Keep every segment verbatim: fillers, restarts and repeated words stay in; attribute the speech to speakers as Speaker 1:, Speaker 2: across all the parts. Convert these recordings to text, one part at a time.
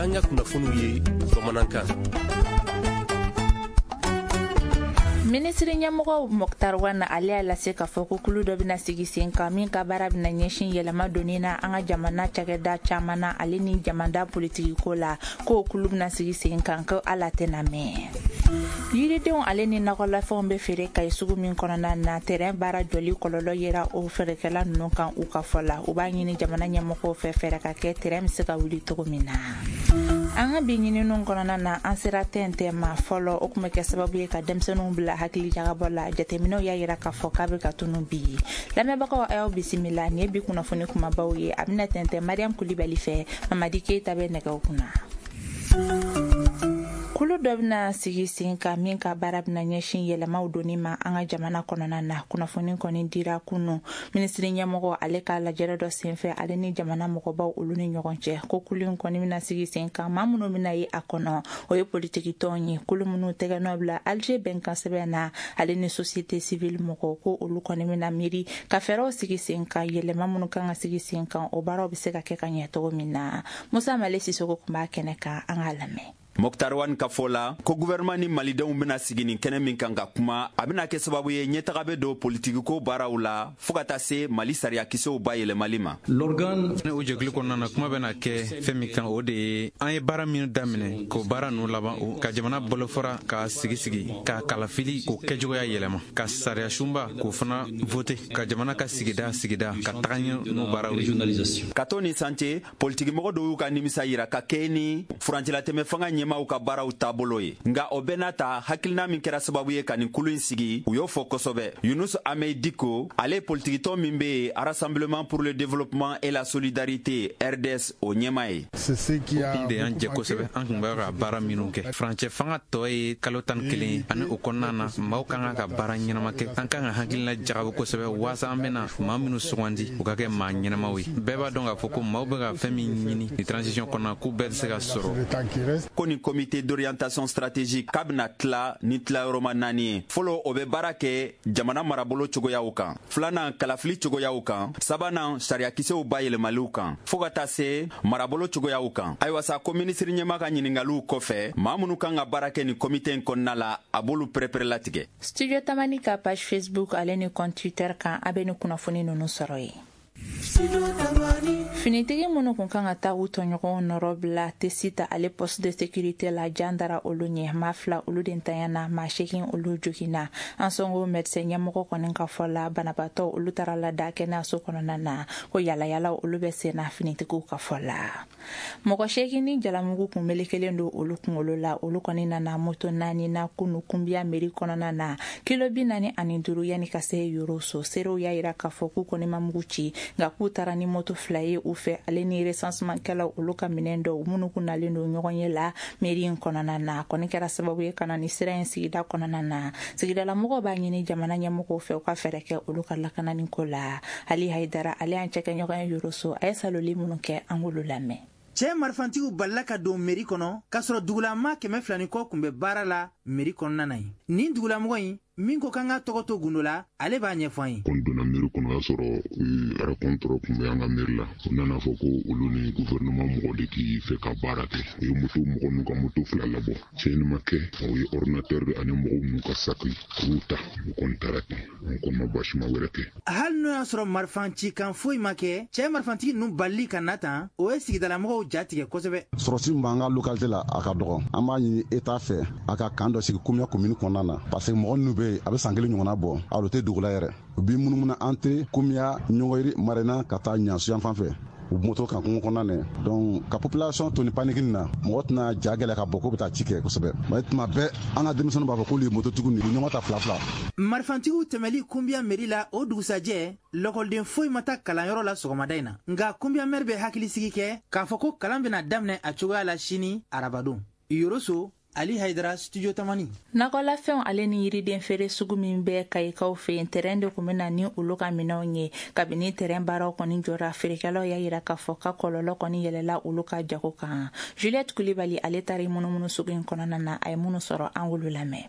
Speaker 1: an ka kunnafoniw ye bamanankan.
Speaker 2: Ministri ɲɛmɔgɔ Moktar Wane ale y'a lase k'a fɔ ko kulu dɔ bɛna sigi sen kan min ka baara bɛna ɲɛsin yɛlɛma donni na an ka jamana cakɛda caman na ale ni jamana politiki ko la ko kulu bɛna sigi sen kan ko ala tɛna mɛn. Yiridenw ale ni nakɔlafɛnw bɛ feere Kayi sugu min kɔnɔna na terrain baara jɔli kɔlɔlɔ yera o feerekɛla ninnu kan u ka fɔ la u b'a ɲini jamana ɲɛmɔgɔw fɛ fɛɛrɛ ka kɛ terrain bɛ se ka wuli cogo min na. An ka bi ɲininiw kɔnɔna na an sera tɛntɛn ma fɔlɔ o tun bɛ kɛ sababu ye ka denmisɛnninw bila hakili jagabɔ la jateminɛw y'a yira k'a fɔ k'a bɛ ka tunu bi. Lamɛnbagaw a y'aw bisimila nin ye bi kunnafoni kumabaw ye a bɛna tɛntɛn Mariam Kulibali fɛ Mamadi Keita bɛ nɛgɛw kunna. Kulu dɔ bɛna sigi sen kan min ka baara bɛna ɲɛsin yɛlɛmaw donni ma an ka jamana kɔnɔna na kunnafoni kɔni dira kunu ministri ɲɛmɔgɔ ale ka lajɛrɛ dɔ senfɛ ale ni jamana mɔgɔbaw olu ni ɲɔgɔn cɛ ko kulu in kɔni bɛna sigi sen kan maa minnu bɛna ye a kɔnɔ o ye politiki tɔnw ye kulu minnu tɛgɛ nɔ bila Alger bɛnkan sɛbɛn na ale ni société civile mɔgɔw ko olu kɔni bɛna miiri ka fɛɛrɛw sigi sen kan yɛlɛma minnu kan ka sigi sen kan o baaraw bɛ se ka kɛ ka ɲɛ cogo min na Musa Male Sisoko tun b'a kɛnɛ kan an k'a lamɛn.
Speaker 3: Moktar Wane ka fɔ la ko gouvernement ni malidenw bɛna sigi nin kɛnɛ min kan ka kuma a bɛna kɛ sababu ye ɲɛtaga bɛ don politiki ko baaraw la fo ka taa se Mali sariya kisɛw ba yɛlɛmali ma.
Speaker 4: L'organe o jɛkulu kɔnɔna na kuma bɛna kɛ fɛn min kan o de ye an ye baara min daminɛ k'o baara ninnu laban o ka jamana bolofara ka sigi sigi ka kalafili k'o kɛcogoya yɛlɛma ka sariya sunba k'o fana voter ka jamana ka sigida sigida ka taga ɲɛ n'o baaraw ye.
Speaker 3: Ka to nin santé politiki mɔgɔ dɔw y'u ka nimisa yira ka kɛ ni furancɛlatɛmɛ fanga ɲɛmaw ka baaraw taabolo ye nga o bɛɛ n'a ta hakilina min kɛra sababu ye ka nin kulu in sigi u y'o fɔ kosɛbɛ. Yunus Ahmed Diko ale politikitɔ min bɛ Rassemblement pour le développement et la solidarité R D S o ɲɛma ye.
Speaker 4: O kun de y'an jɛ kosɛbɛ an kun bɛ ka baara minnu kɛ furancɛ fanga tɔ ye kalo tan ni kelen ani o kɔnɔna na maaw kan ka baara ɲɛnama kɛ an kan ka hakilina jagabu kosɛbɛ waasa an bɛna maa minnu sugandi u ka kɛ maa ɲɛnamaw ye bɛɛ b'a dɔn k'a fɔ ko maaw bɛ ka fɛn min ɲini ni transition kɔnɔna k'u bɛɛ bɛ se ka sɔrɔ.
Speaker 3: Ko nin comité d'orientation stratégique k'a bɛna tila ni tilayɔrɔma naani ye fɔlɔ o bɛ baara kɛ jamana marabolo cogoyaw kan filanan kalafili cogoyaw kan sabanan sariyakisɛw bayɛlɛmaliw kan fɔɔ ka taa se marabolo cogoyaw kan ayiwa sa ko minisiri ɲɛma ka ɲiningaliw kɔfɛ maa minnu kan ka baara kɛ nin comité in kɔnɔna la a b'olu pɛrɛpɛrɛ latigɛ.
Speaker 2: Studio Tamani ka page Facebook ale ni compte Twitter kan a bɛ ni kunnafoni ninnu sɔrɔ ye. Finitigi minnu kun kan ka taa u tɔɲɔgɔnw nɔrɔ bila Tesita ale poste de sécurité la jan dara olu ɲɛ maa fila olu de ntanyana maa seegin olu joginna an sɔngo médecin ɲɛmɔgɔ kɔni ka fɔ la banabaatɔ olu taara lada kɛnɛyaso kɔnɔna na ko yalayala olu bɛ senna finitigiw ka fɔ la mɔgɔ seegin ni jalamugu kun melekelen don olu kunkolo la olu kɔni nana moto naani na kunu kunbiya meri kɔnɔna na kilo bi naani ani duuru yanni ka se yoro so serew y'a yira k'a fɔ k'u kɔni ma mugu ci nka k'u taara ni moto fila ye u fɛ ale ni recensement kɛlaw olu ka minɛn dɔw minnu kun nalen don ɲɔgɔn ye la mairie in kɔnɔna na kɔni kɛra sababu ye kana ni sira in sigida kɔnɔna na sigidala mɔgɔw b'a ɲini jamana ɲɛmɔgɔw fɛ u ka fɛɛrɛ kɛ olu ka lakanani ko la Ali Haidara ale y'an cɛkɛ ɲɔgɔn ye Yoroso a ye saloli minnu kɛ an k'olu lamɛn.
Speaker 5: Cɛ marifantigiw balila ka don mairie kɔnɔ k'a sɔrɔ dugulama kɛmɛ fila ni kɔ kun bɛ baara la mairie kɔnɔna na ye nin dugulamɔgɔ in min ko kan ka tɔgɔ to gundo la ale b'a ɲɛfɔ an ye.
Speaker 6: Ko donna mairie kɔnɔ y'a sɔrɔ rencontre kun bɛ an ka mairie la o nana fɔ ko olu ni gouvernement mɔgɔ de k'i fɛ ka baara kɛ u ye moto mɔgɔ n'u ka moto fila labɔ tiɲɛni ma kɛ o ye ordinateur ani mɔgɔw n'u ka saki olu ta u kɔni taara ten an kɔni ma basima wɛrɛ kɛ.
Speaker 5: Hali n'o y'a sɔrɔ marifanci kan foyi ma kɛ cɛ marifantigi ninnu balili ka na tan o ye sigidalamɔgɔw jatigɛ kosɛbɛ.
Speaker 7: Sɔrɔsi min b'an ka localité la a ka dɔgɔ an b'a ɲini état fɛ a ka kan dɔ sigi commune commune kɔnɔna na parce que mɔgɔ ninnu bɛ a bɛ san kelen ɲɔgɔnna bɔ a olu tɛ dugu la yɛrɛ u b'i munumunu entrée commune ɲɔgɔnri marina ka taa ɲasuyan fan fɛ u moto kan kungo kɔnɔna na donc ka population to ni panique na mɔgɔ tɛna ja gɛlɛ ka bɔ ko bɛ taa ci kɛ kosɛbɛ mais tuma bɛɛ an ka denmisɛnninw b'a fɔ k'olu ye mototigiw ni ɲɔgɔn ta fila fila.
Speaker 5: Marifantigiw tɛmɛli kunbiya mairie la o dugusajɛ lɔkɔliden foyi ma taa kalanyɔrɔ la sɔgɔmada in na nka kunbiya maire bɛ hakilisigi kɛ k'a fɔ ko kalan bɛna daminɛ a cogoya la sini arabadon. Yoroso Ali Haidara, Studio Tamani.
Speaker 2: Nakɔlafɛnw ale ni yiriden feere sugu min bɛ Kayikaw fɛ yen terrain de kun bɛna ni olu ka minɛnw ye kabini terrain baaraw kɔni jɔra feerekɛlaw y'a yira k'a fɔ ka kɔlɔlɔ kɔni yɛlɛla olu ka jago kan. Juliette Kulibali ale taara munumunu sugu in kɔnɔna na a ye minnu sɔrɔ an wolo lamɛn.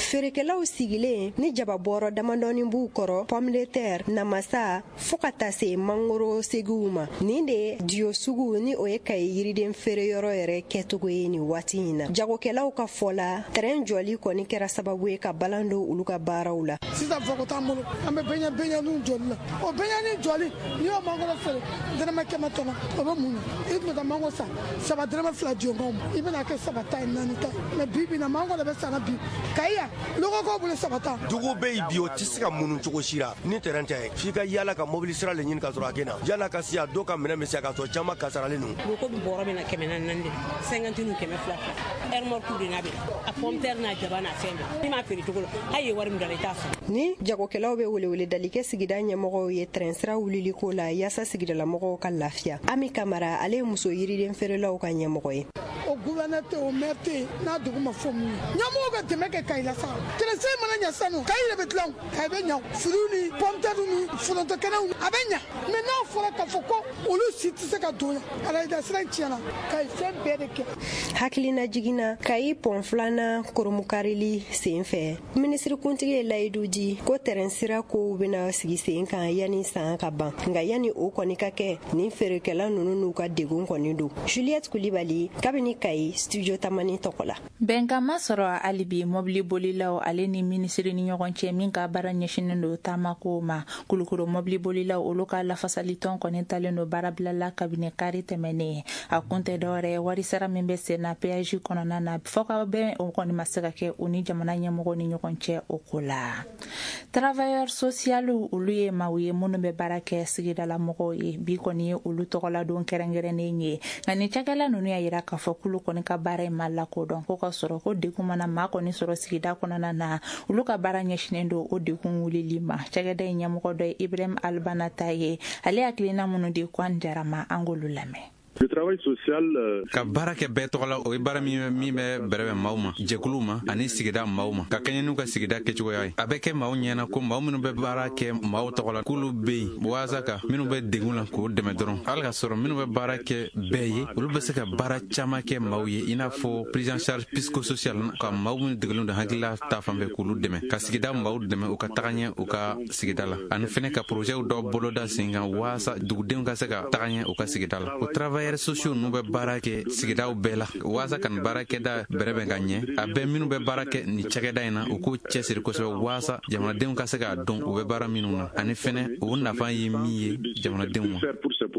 Speaker 8: feerekɛlaw sigilen ni jababɔrɔ damadɔni b'u kɔrɔ pomme de terre namasa fo ka taa se mangoro segiw ma nin de diyo sugu ni o ye Kayi yiriden feereyɔrɔ yɛrɛ kɛcogo ye ni waati in na jagokɛlaw ka fɔ la terrain jɔli kɔni kɛra sababu ye ka balan don olu ka baaraw la
Speaker 9: sisan fɔ ko t'an bolo an bɛ bɛɲɛ bɛɲɛni jɔli la o bɛɲɛni jɔli n'i y'o mangoro feere dɛrɛmɛ kɛmɛ tɔnɔ o bɛ mun na i tun bɛ taa mangoro san saba dɛrɛmɛ fila jɔnkaw ma i bɛna kɛ saba ta ye naani ta ye mɛ bi bi na mangoro bɛ sanna bi Kayi yan lɔgɔkaw bolo saba ta
Speaker 1: dugu bɛ yen bi o tɛ se ka munu cogo si la ni terrain tɛ f'i ka yaala ka mobili sira le ɲini ka sɔrɔ a kɛ na yan'a ka se a dɔw ka minɛ bɛ se ka sɔrɔ caman kasaralen don
Speaker 10: ko bi bɔrɔ bɛ na kɛmɛ naani naani de cinquante nu kɛmɛ fila fila remorque de n'a bɛ a pomme terre n'a jaba n'a fɛn bɛɛ ni m'a feere cogo la hali ye wari min dala i t'a sɔrɔ
Speaker 8: ni jagokɛlaw bɛ welewele dali kɛ sigida ɲɛmɔgɔw ye terrain sira wulili ko la yaasa sigidalamɔgɔw ka lafiya Ami Kamara ale ye muso yiriden feerelaw ka ɲɛmɔgɔ ye
Speaker 9: o gouverneur tɛ o maire tɛ n'a dugu ma fɔ mun ye ɲɛmɔgɔw ka dɛmɛ kɛ Kayi la sa terrain mana ɲɛ sanu Kayi yɛrɛ bɛ dilan Kayi bɛ ɲa furu ni pomme terre ni foronto-kɛnɛw a bɛ ɲa mais n'a fɔra k'a fɔ ko olu si tɛ se ka don yan alayida sira tiɲɛna Kayi fɛn bɛɛ de kɛ
Speaker 8: hakilina jiginna Kayi pɔn filanan koromukarili sen fɛ minisiri kuntigi ye layidu di ko terrain sira kow bɛna sigi sen kan yanni san ka ban nka yanni o kɔni ka kɛ nin feerekɛla ninnu n'u ka degun kɔni don Juliette Kulibali kabini Kayi studio tamani tɔgɔ la
Speaker 2: bɛnkan ma sɔrɔ hali bi mobili bolilaw ale ni minisiri ni ɲɔgɔn cɛ min ka baara ɲɛsinen don taamako ma kulukoro mobili bolilaw olu ka lafasalitɔn kɔni talen don baarabilala kabini kari tɛmɛnen a kun tɛ dɔwɛrɛ ye warisara min bɛ sen na péage kɔnɔna na fɔ ka bɛn o kɔni ma se ka kɛ u ni jamana ɲɛmɔgɔ ni ɲɔgɔn cɛ o ko la travailleurs sociaux olu ye maaw ye minnu bɛ baara kɛ sigidala mɔgɔw ye bi kɔni ye olu tɔgɔladon kɛrɛnkɛrɛnnen ye nka ni cakɛla ninnu y'a yira k'a fɔ k'olu kɔni ka baara ye ma lakodɔn ko ka sɔrɔ ko degun mana maa kɔni sɔrɔ sigida kɔnɔna na olu ka baara ɲɛsinen don o degun wulili ma cakɛda ye ɲɛmɔgɔ dɔ ye Ibrahim Albanata ye ale hakilina minnu di Kwan Jarama an k'olu lamɛn
Speaker 11: Le travail social
Speaker 4: ka baara kɛ bɛɛ tɔgɔ la o ye baara min min bɛ bɛrɛbɛn maaw ma jɛkuluw ma ani sigida maaw ma ka kɛɲɛ n'u ka sigida kɛcogoya ye a bɛ kɛ maaw ɲɛna ko maaw minnu bɛ baara kɛ maaw tɔgɔ la k'olu bɛ yen waasa ka minnu bɛ degun la k'o dɛmɛ dɔrɔn hali ka sɔrɔ minnu bɛ baara kɛ bɛɛ ye olu bɛ se ka baara caman kɛ maaw ye i n'a fɔ prise en charge psychosocial ka maaw minnu degelen don hakilila ta fan bɛɛ k'olu dɛmɛ ka sigida maaw dɛmɛ u ka taga ɲɛ u ka sigida la ani fɛnɛ ka projɛw dɔ boloda sen kan waasa dugudenw ka se ka taga ɲɛ u ka sigida la o travailleurs sociaux n'u bɛ baara kɛ sigidaw bɛɛ la waasa ka nin baarakɛda bɛrɛbɛn ka ɲɛ a bɛɛ minnu bɛ baara kɛ nin cakɛda in na u k'u cɛsiri kosɛbɛ waasa jamanadenw ka se k'a dɔn u bɛ baara minnu na ani fɛnɛ o nafa ye min ye jamanadenw ma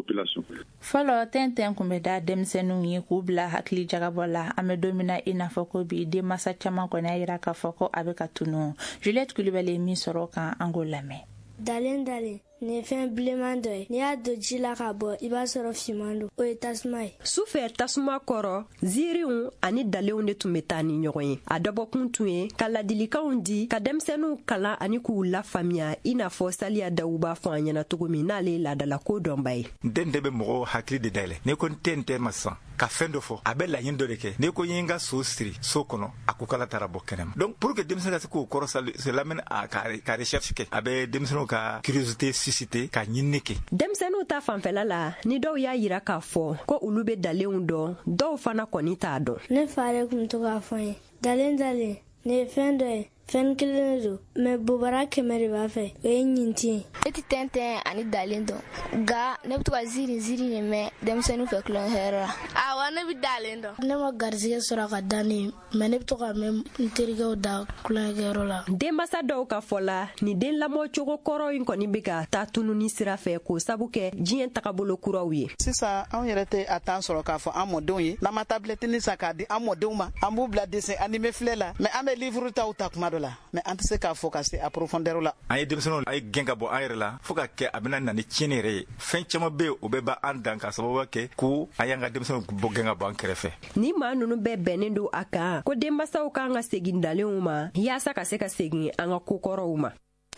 Speaker 2: fɔlɔ tɛntɛn kun bɛ da denmisɛnninw ye k'u bila hakili jagabɔ la an bɛ don min na i n'a fɔ ko bi denmasa caman kɔni y'a yira k'a fɔ ko a bɛ ka tunu Juliette Kulibali ye min sɔrɔ kan an k'o lamɛn
Speaker 12: dalen dalen nin fɛn bilenman dɔ ye n'i y'a don ji la ka bɔ i b'a sɔrɔ fiman don o ye tasuma ye
Speaker 8: sufɛ tasuma kɔrɔ ziiriw ani dalenw de tun bɛ taa ni ɲɔgɔn ye a dɔbɔkun tun ye ka ladilikanw di ka denmisɛnninw kalan ani k'u lafaamuya i n'a fɔ Saliya Dawu b'a fɔ an ɲɛna cogo min n'ale ye laadala ko dɔnba ye
Speaker 13: n den de bɛ mɔgɔw hakili de dayɛlɛ n'i ko n tɛ n tɛ ma sisan ka fɛn dɔ fɔ a bɛ laɲini dɔ de kɛ n'i ko n ye n ka so siri so kɔnɔ a ko k'ala taara bɔ kɛnɛma donc pour que denmisɛn ka se k'o kɔrɔ se lamɛn a ka recherche kɛ a bɛ denmisɛnninw ka curiosité susciter ka ɲini
Speaker 8: denmisɛnninw ta fanfɛla la ni dɔw y'a yira k'a fɔ ko olu bɛ dalenw dɔn dɔw fana kɔni t'a dɔn
Speaker 12: ne fa de tun to k'a fɔ n ye dalen dalen ne ye fɛn dɔ ye fɛn kelen don mɛ bobara kɛmɛ de b'a fɛ o ye ɲinti ye
Speaker 14: e tɛ tɛntɛn ani dalen dɔn nka ne bɛ to ka ziiri ziiri de mɛn denmisɛnninw fɛ kulon hɛrɛ la
Speaker 12: awa ne bɛ dalen dɔn ne ma garijɛgɛ sɔrɔ ka da ne mɛ ne bɛ to ka mɛn n terikɛw da kulonkɛyɔrɔ la
Speaker 8: denmasa dɔw ka fɔ la nin den lamɔcogo kɔrɔ in kɔni bɛ ka taa tununi sira fɛ k'o sabu kɛ diɲɛ tagabolo kuraw ye
Speaker 15: sisan anw yɛrɛ tɛ a temps sɔrɔ k'a fɔ an mɔdenw ye n'an ma tabletini san k'a di an mɔdenw ma an b'u bila dessin animé filɛ la mɛ an bɛ livre taw ta kuma dɔ la mɛ an tɛ se k'a fɔ ka se a profondeur la
Speaker 13: an ye denmisɛnninw a ye gɛn ka bɔ an yɛrɛ la fo ka kɛ a bɛna na ni tiɲɛni yɛrɛ ye fɛn caman bɛ yen o bɛ ba an dan ka sababu kɛ ko an y'an ka denmisɛnninw bɔ gɛn ka bɔ an kɛrɛfɛ
Speaker 8: ni maa ninnu bɛɛ bɛnnen don a kan ko denmasaw kan ka segin dalenw ma yaasa ka se ka segin an ka kokɔrɔw ma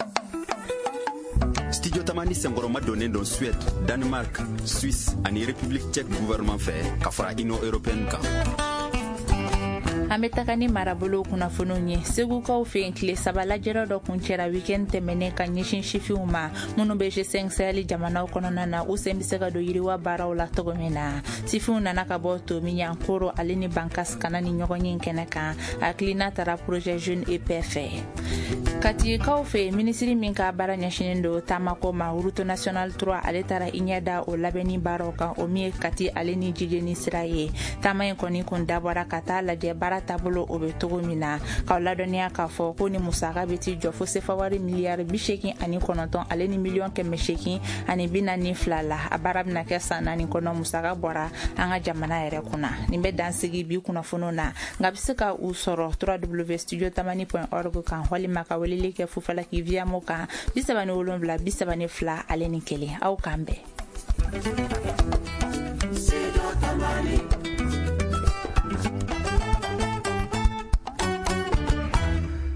Speaker 3: studio tamani senkɔrɔma donnen don Suède, Danemark, Suisse ani République tchèque gouvernement fɛ ka fara Union européenne kan
Speaker 2: An bɛ taga ni marabolo kunnafoniw ye. Segukaw fɛ yen tile saba lajɛrɛ dɔ kuncɛra weekend tɛmɛnen ka ɲɛsin sifinw ma minnu bɛ G cinq Sahel jamanaw kɔnɔna na u sen bɛ se ka don yiriwa baaraw la cogo min na. Sifinw nana ka bɔ Tomi Yankoro ale ni Bankas kana ni ɲɔgɔn ye kɛnɛ kan hakilina taara projet jeune E P F fɛ. Katikaw fɛ minisiri min ka baara ɲɛsinen don taamako ma route nationale trois ale taara i ɲɛ da o labɛnni baaraw kan o min ye Kati ale ni jijeni sira ye. Taama in kɔni kun dabɔra ka taa lajɛ baara taabolo o bɛ cogo min na k'aw ladɔnniya k'a fɔ ko ni musaka bɛ ti jɔ fo sefawari miliyari bi seegin ani kɔnɔntɔn ale ni miliyɔn kɛmɛ seegin ani bi naani fila la a baara bɛna kɛ san naani kɔnɔ musaka bɔra an ka jamana yɛrɛ kunna. Nin bɛ dansigi bi kunnafoniw na nka bɛ se ka u sɔrɔ w w w studio tamani point org kan walima ka weleli kɛ Fufalaki V M O kan bi saba ni wolonwula bi saba ni fila ale ni kelen aw kan bɛn.